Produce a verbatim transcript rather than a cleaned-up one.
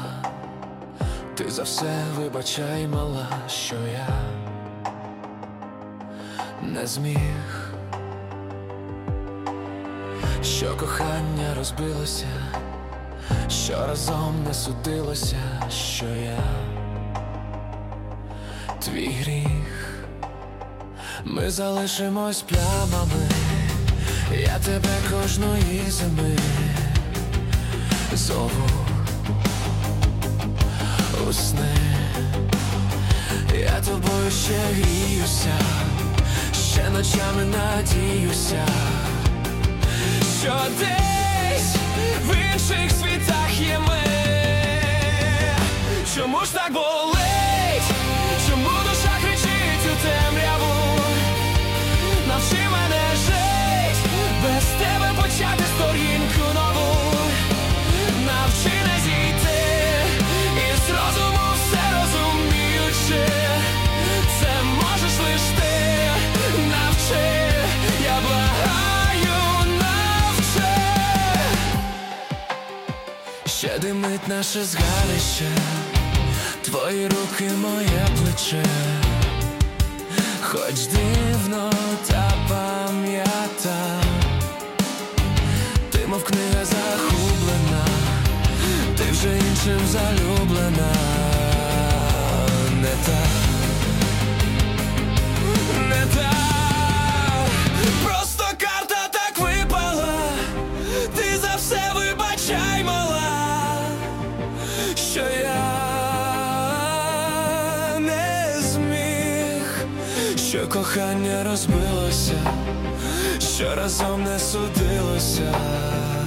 ти за все вибачай, мала, що я не зміг, що кохання розбилося, що разом не судилося, що я твій гріх. Ми залишимось плямами, я тебе кожної зими зову у сни. Я тобою ще гріюся, ще ночами надіюся, що десь в інших світах є ми. Чому ж так болить? Чому душа кричить у темряву? Навчи мене жить, без тебе почати сторінку нову. Навчи не зійти із розуму, все розуміючи. Це можеш лиш ти. Навчи, я благаю, навчи. Ще димить наше згарище, твої руки, моє плече. Хоч дивно, та пам'ята, ти мов книга загублена, ти вже іншим залюблена. Не та, не та, просто карта так випала. Ти за все вибачай, мала, що я що кохання розбилося, що разом не судилося.